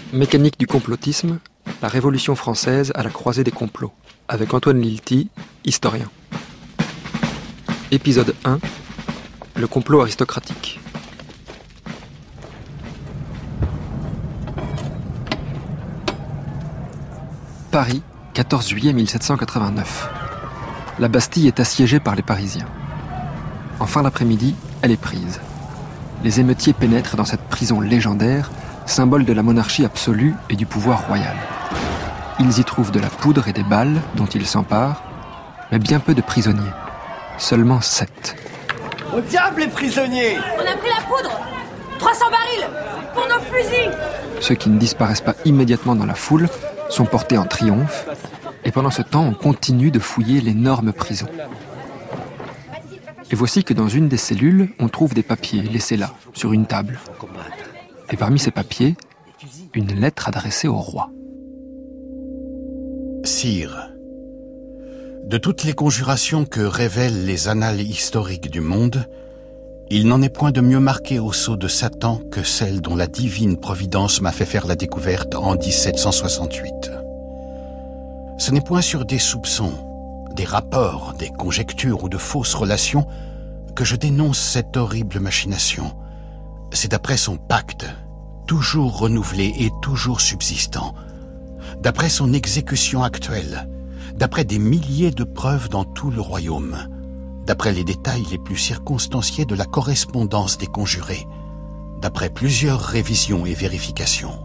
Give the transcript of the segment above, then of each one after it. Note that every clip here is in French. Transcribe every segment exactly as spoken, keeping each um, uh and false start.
Mécanique du complotisme, la Révolution française à la croisée des complots, avec Antoine Lilti, historien. Épisode un, le complot aristocratique. Paris, quatorze juillet mille sept cent quatre-vingt-neuf. La Bastille est assiégée par les Parisiens. En fin d'après-midi, elle est prise. Les émeutiers pénètrent dans cette prison légendaire, symbole de la monarchie absolue et du pouvoir royal. Ils y trouvent de la poudre et des balles dont ils s'emparent, mais bien peu de prisonniers. Seulement sept. Au diable les prisonniers! On a pris la poudre! trois cents barils! Pour nos fusils! Ceux qui ne disparaissent pas immédiatement dans la foule sont portés en triomphe, et pendant ce temps, on continue de fouiller l'énorme prison. Et voici que dans une des cellules, on trouve des papiers laissés là, sur une table. Et parmi ces papiers, une lettre adressée au roi. Sire, de toutes les conjurations que révèlent les annales historiques du monde, il n'en est point de mieux marquée au sceau de Satan que celle dont la divine providence m'a fait faire la découverte en dix-sept cent soixante-huit. Ce n'est point sur des soupçons, des rapports, des conjectures ou de fausses relations que je dénonce cette horrible machination. C'est d'après son pacte, toujours renouvelé et toujours subsistant, d'après son exécution actuelle, d'après des milliers de preuves dans tout le royaume, d'après les détails les plus circonstanciés de la correspondance des conjurés, d'après plusieurs révisions et vérifications.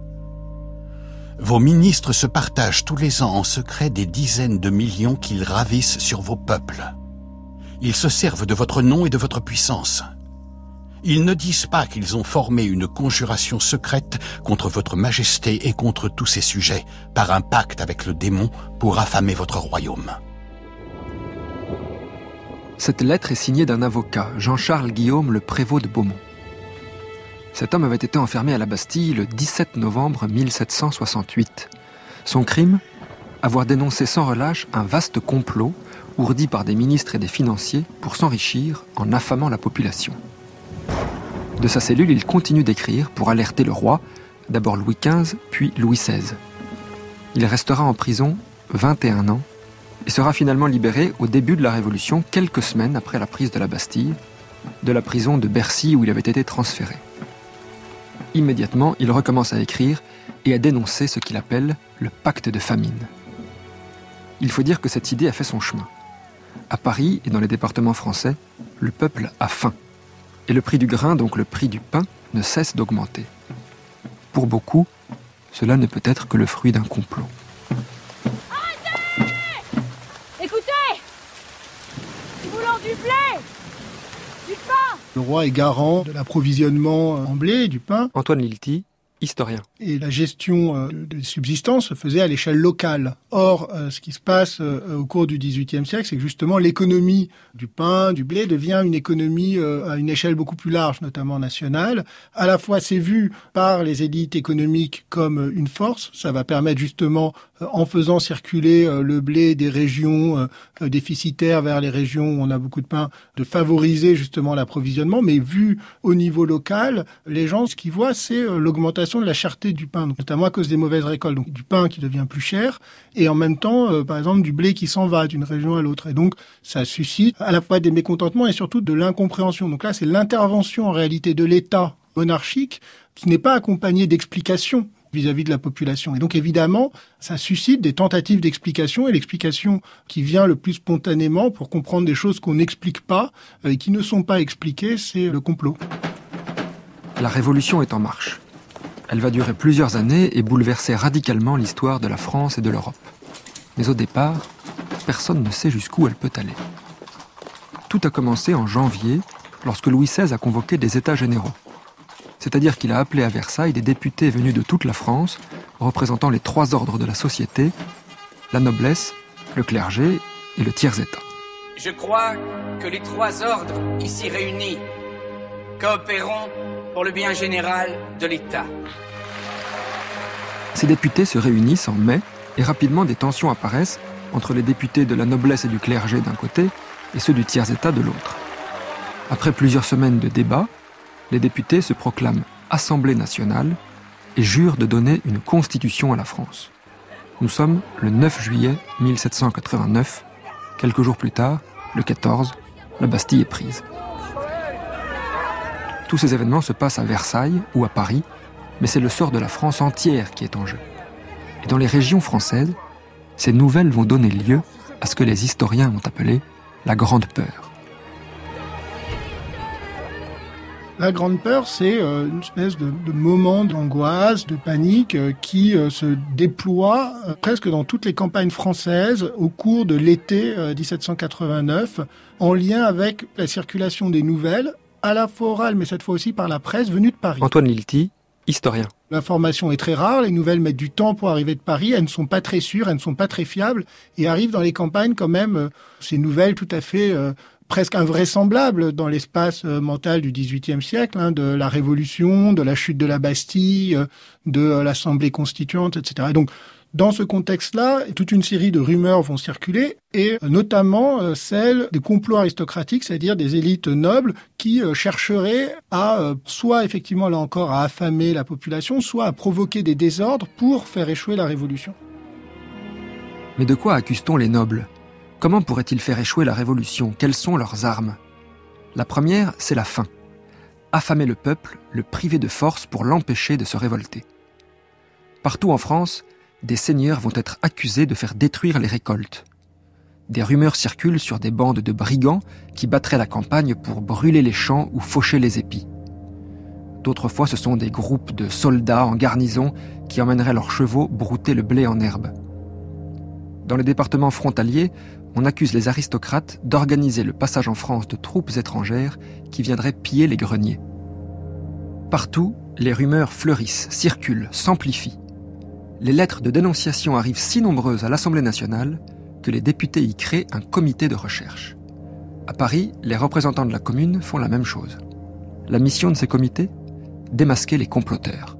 Vos ministres se partagent tous les ans en secret des dizaines de millions qu'ils ravissent sur vos peuples. Ils se servent de votre nom et de votre puissance. Ils ne disent pas qu'ils ont formé une conjuration secrète contre votre majesté et contre tous ses sujets, par un pacte avec le démon pour affamer votre royaume. Cette lettre est signée d'un avocat, Jean-Charles Guillaume, le prévôt de Beaumont. Cet homme avait été enfermé à la Bastille le dix-sept novembre mille sept cent soixante-huit. Son crime ? Avoir dénoncé sans relâche un vaste complot ourdi par des ministres et des financiers pour s'enrichir en affamant la population. De sa cellule, il continue d'écrire pour alerter le roi, d'abord Louis quinze, puis Louis seize. Il restera en prison vingt et un ans et sera finalement libéré au début de la Révolution, quelques semaines après la prise de la Bastille, de la prison de Bercy où il avait été transféré. Immédiatement, il recommence à écrire et à dénoncer ce qu'il appelle le pacte de famine. Il faut dire que cette idée a fait son chemin. À Paris et dans les départements français, le peuple a faim. Et le prix du grain, donc le prix du pain, ne cesse d'augmenter. Pour beaucoup, cela ne peut être que le fruit d'un complot. Arrêtez! Écoutez! Nous voulons du blé! Du pain! Le roi est garant de l'approvisionnement en blé, du pain. Antoine Lilti, historien. Et la gestion de, de subsistance se faisait à l'échelle locale. Or, euh, ce qui se passe euh, au cours du dix-huitième siècle, c'est que justement l'économie du pain, du blé devient une économie euh, à une échelle beaucoup plus large, notamment nationale. À la fois, c'est vu par les élites économiques comme une force. Ça va permettre justement, euh, en faisant circuler euh, le blé des régions euh, déficitaires vers les régions où on a beaucoup de pain, de favoriser justement l'approvisionnement. Mais vu au niveau local, les gens, ce qu'ils voient, c'est euh, l'augmentation de la cherté du pain, donc, notamment à cause des mauvaises récoltes. Donc du pain qui devient plus cher et en même temps, euh, par exemple, du blé qui s'en va d'une région à l'autre. Et donc, ça suscite à la fois des mécontentements et surtout de l'incompréhension. Donc là, c'est l'intervention en réalité de l'État monarchique qui n'est pas accompagnée d'explications vis-à-vis de la population. Et donc, évidemment, ça suscite des tentatives d'explication et l'explication qui vient le plus spontanément pour comprendre des choses qu'on n'explique pas et qui ne sont pas expliquées, c'est le complot. La Révolution est en marche. Elle va durer plusieurs années et bouleverser radicalement l'histoire de la France et de l'Europe. Mais au départ, personne ne sait jusqu'où elle peut aller. Tout a commencé en janvier, lorsque Louis seize a convoqué des États généraux. C'est-à-dire qu'il a appelé à Versailles des députés venus de toute la France, représentant les trois ordres de la société, la noblesse, le clergé et le tiers-État. Je crois que les trois ordres ici réunis coopéreront pour le bien général de l'État. Ces députés se réunissent en mai et rapidement des tensions apparaissent entre les députés de la noblesse et du clergé d'un côté et ceux du tiers-État de l'autre. Après plusieurs semaines de débats, les députés se proclament Assemblée nationale et jure de donner une constitution à la France. Nous sommes le neuf juillet mille sept cent quatre-vingt-neuf. Quelques jours plus tard, le quatorze, la Bastille est prise. Tous ces événements se passent à Versailles ou à Paris, mais c'est le sort de la France entière qui est en jeu. Et dans les régions françaises, ces nouvelles vont donner lieu à ce que les historiens ont appelé la Grande Peur. La Grande Peur, c'est euh, une espèce de, de moment d'angoisse, de panique euh, qui euh, se déploie euh, presque dans toutes les campagnes françaises au cours de l'été euh, dix-sept cent quatre-vingt-neuf, en lien avec la circulation des nouvelles, à la fois orale, mais cette fois aussi par la presse venue de Paris. Antoine Lilti, historien. L'information est très rare, les nouvelles mettent du temps pour arriver de Paris, elles ne sont pas très sûres, elles ne sont pas très fiables, et arrivent dans les campagnes quand même euh, ces nouvelles tout à fait euh, presque invraisemblables dans l'espace euh, mental du dix-huitième siècle, hein, de la Révolution, de la chute de la Bastille, euh, de euh, l'Assemblée constituante, et cetera. Et donc, dans ce contexte-là, toute une série de rumeurs vont circuler, et notamment euh, celle des complots aristocratiques, c'est-à-dire des élites nobles qui euh, chercheraient à, euh, soit effectivement là encore, à affamer la population, soit à provoquer des désordres pour faire échouer la Révolution. Mais de quoi accuse-t-on les nobles ? Comment pourraient-ils faire échouer la Révolution ? Quelles sont leurs armes ? La première, c'est la faim. Affamer le peuple, le priver de force pour l'empêcher de se révolter. Partout en France, des seigneurs vont être accusés de faire détruire les récoltes. Des rumeurs circulent sur des bandes de brigands qui battraient la campagne pour brûler les champs ou faucher les épis. D'autres fois, ce sont des groupes de soldats en garnison qui emmèneraient leurs chevaux brouter le blé en herbe. Dans les départements frontaliers, on accuse les aristocrates d'organiser le passage en France de troupes étrangères qui viendraient piller les greniers. Partout, les rumeurs fleurissent, circulent, s'amplifient. Les lettres de dénonciation arrivent si nombreuses à l'Assemblée nationale que les députés y créent un comité de recherche. À Paris, les représentants de la commune font la même chose. La mission de ces comités ? Démasquer les comploteurs.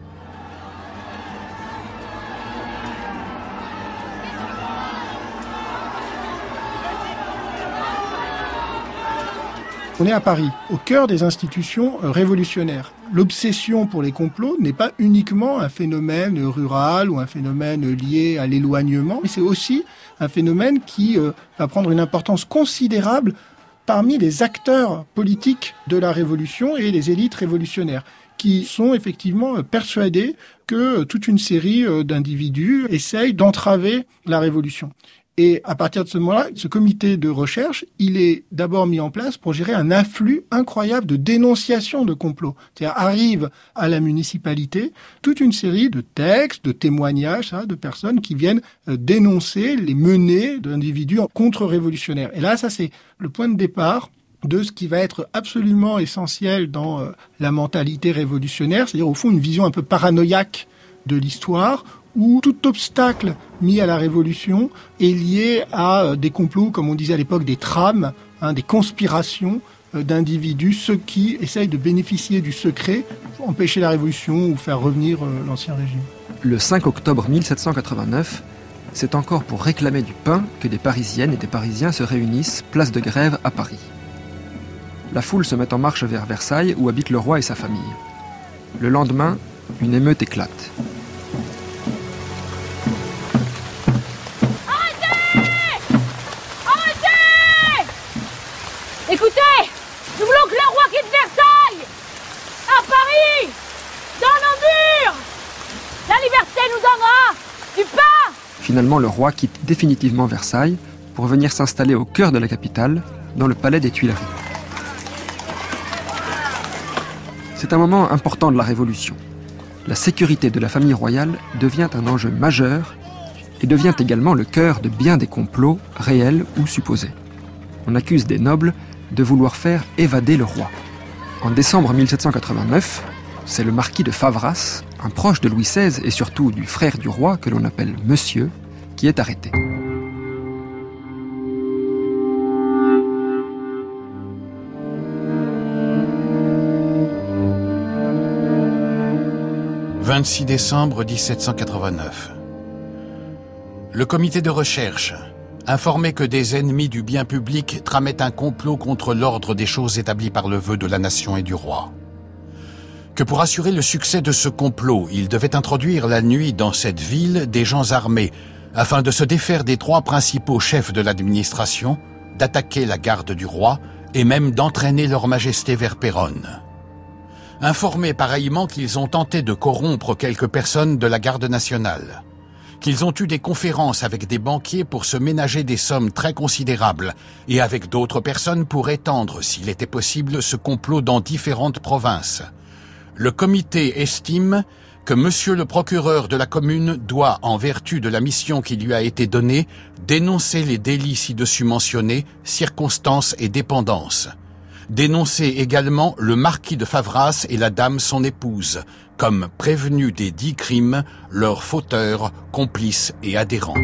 On est à Paris, au cœur des institutions révolutionnaires. L'obsession pour les complots n'est pas uniquement un phénomène rural ou un phénomène lié à l'éloignement, mais c'est aussi un phénomène qui euh, va prendre une importance considérable parmi les acteurs politiques de la Révolution et les élites révolutionnaires, qui sont effectivement persuadés que toute une série d'individus essayent d'entraver la Révolution. Et à partir de ce moment-là, ce comité de recherche, il est d'abord mis en place pour gérer un afflux incroyable de dénonciations de complots. C'est-à-dire arrive à la municipalité toute une série de textes, de témoignages, ça, de personnes qui viennent dénoncer les menées d'individus contre-révolutionnaires. Et là, ça c'est le point de départ de ce qui va être absolument essentiel dans euh, la mentalité révolutionnaire, c'est-à-dire au fond une vision un peu paranoïaque de l'histoire, où tout obstacle mis à la Révolution est lié à euh, des complots, comme on disait à l'époque, des trames, hein, des conspirations euh, d'individus, ceux qui essayent de bénéficier du secret pour empêcher la Révolution ou faire revenir euh, l'Ancien Régime. Le cinq octobre mille sept cent quatre-vingt-neuf, c'est encore pour réclamer du pain que des Parisiennes et des Parisiens se réunissent place de Grève à Paris. La foule se met en marche vers Versailles où habite le roi et sa famille. Le lendemain, une émeute éclate. Écoutez, nous voulons que le roi quitte Versailles, à Paris, dans nos murs. La liberté nous donnera du pain. Finalement, le roi quitte définitivement Versailles pour venir s'installer au cœur de la capitale, dans le palais des Tuileries. C'est un moment important de la Révolution. La sécurité de la famille royale devient un enjeu majeur et devient également le cœur de bien des complots, réels ou supposés. On accuse des nobles de vouloir faire évader le roi. En décembre mille sept cent quatre-vingt-neuf, c'est le marquis de Favras, un proche de Louis seize et surtout du frère du roi que l'on appelle Monsieur, qui est arrêté. vingt-six décembre dix-sept cent quatre-vingt-neuf. Le comité de recherche, informé que des ennemis du bien public tramaient un complot contre l'ordre des choses établi par le vœu de la nation et du roi. que pour assurer le succès de ce complot, il devait introduire la nuit dans cette ville des gens armés, afin de se défaire des trois principaux chefs de l'administration, d'attaquer la garde du roi et même d'entraîner leur majesté vers Péronne. Informés pareillement qu'ils ont tenté de corrompre quelques personnes de la garde nationale, qu'ils ont eu des conférences avec des banquiers pour se ménager des sommes très considérables et avec d'autres personnes pour étendre, s'il était possible, ce complot dans différentes provinces. Le comité estime que monsieur le procureur de la commune doit, en vertu de la mission qui lui a été donnée, dénoncer les délits ci-dessus mentionnés, circonstances et dépendances. Dénoncer également le marquis de Favras et la dame son épouse, comme prévenus des dix crimes, leurs fauteurs, complices et adhérents.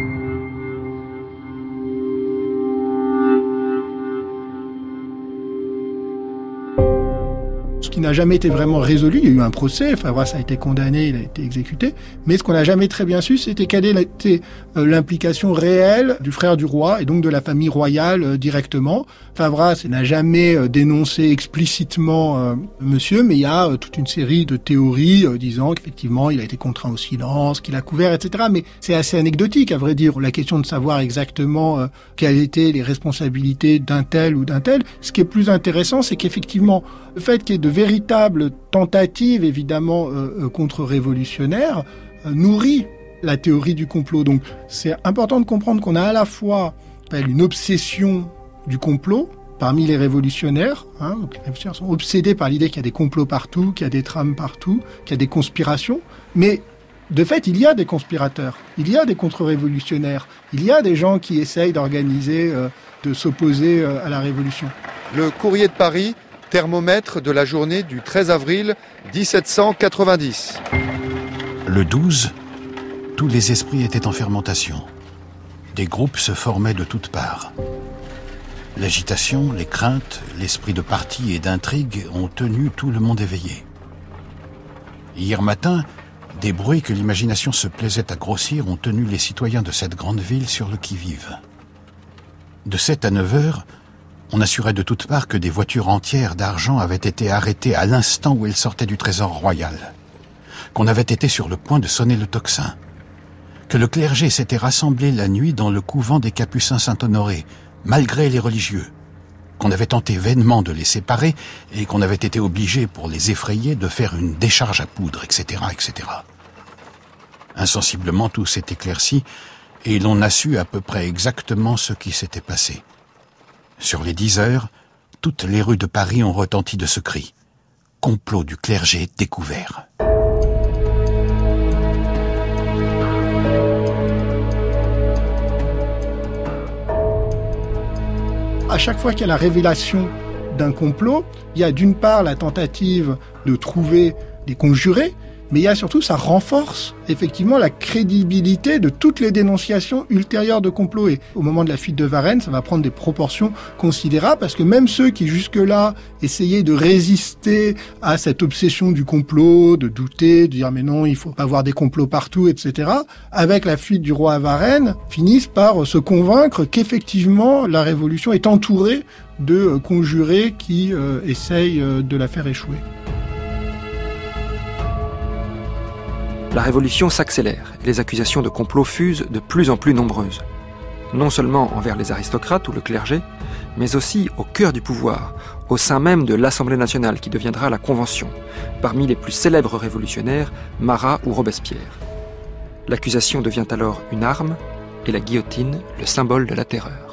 Ce qui n'a jamais été vraiment résolu, il y a eu un procès, Favras a été condamné, il a été exécuté, mais ce qu'on n'a jamais très bien su, c'était quelle était euh, l'implication réelle du frère du roi et donc de la famille royale euh, directement. Favras n'a jamais euh, dénoncé explicitement euh, monsieur, mais il y a euh, toute une série de théories euh, disant qu'effectivement il a été contraint au silence, qu'il a couvert, et cetera. Mais c'est assez anecdotique, à vrai dire, la question de savoir exactement euh, quelles étaient les responsabilités d'un tel ou d'un tel. Ce qui est plus intéressant, c'est qu'effectivement, le fait qu'il y ait de véritables tentatives, évidemment, euh, contre-révolutionnaires, euh, nourrit la théorie du complot. Donc, c'est important de comprendre qu'on a à la fois une obsession du complot parmi les révolutionnaires. Hein, donc les révolutionnaires sont obsédés par l'idée qu'il y a des complots partout, qu'il y a des trames partout, qu'il y a des conspirations. Mais de fait, il y a des conspirateurs, il y a des contre-révolutionnaires, il y a des gens qui essayent d'organiser, euh, de s'opposer euh, à la révolution. Le Courrier de Paris, thermomètre de la journée du treize avril dix-sept cent quatre-vingt-dix. Le douze, tous les esprits étaient en fermentation. Des groupes se formaient de toutes parts. L'agitation, les craintes, l'esprit de parti et d'intrigue ont tenu tout le monde éveillé. Hier matin, des bruits que l'imagination se plaisait à grossir ont tenu les citoyens de cette grande ville sur le qui-vive. De sept à neuf heures, on assurait de toutes parts que des voitures entières d'argent avaient été arrêtées à l'instant où elles sortaient du trésor royal, qu'on avait été sur le point de sonner le tocsin, que le clergé s'était rassemblé la nuit dans le couvent des Capucins Saint-Honoré, malgré les religieux, qu'on avait tenté vainement de les séparer et qu'on avait été obligé, pour les effrayer, de faire une décharge à poudre, et cetera, et cetera. Insensiblement, tout s'est éclairci et l'on a su à peu près exactement ce qui s'était passé. Sur les dix heures, toutes les rues de Paris ont retenti de ce cri. Complot du clergé découvert. À chaque fois qu'il y a la révélation d'un complot, il y a d'une part la tentative de trouver des conjurés, mais il y a surtout, ça renforce effectivement la crédibilité de toutes les dénonciations ultérieures de complots. Et au moment de la fuite de Varennes, ça va prendre des proportions considérables, parce que même ceux qui jusque-là essayaient de résister à cette obsession du complot, de douter, de dire mais non, il faut pas avoir des complots partout, et cetera, avec la fuite du roi à Varennes, finissent par se convaincre qu'effectivement la révolution est entourée de conjurés qui euh, essayent euh, de la faire échouer. La révolution s'accélère et les accusations de complot fusent de plus en plus nombreuses. Non seulement envers les aristocrates ou le clergé, mais aussi au cœur du pouvoir, au sein même de l'Assemblée nationale qui deviendra la Convention, parmi les plus célèbres révolutionnaires, Marat ou Robespierre. L'accusation devient alors une arme et la guillotine le symbole de la terreur.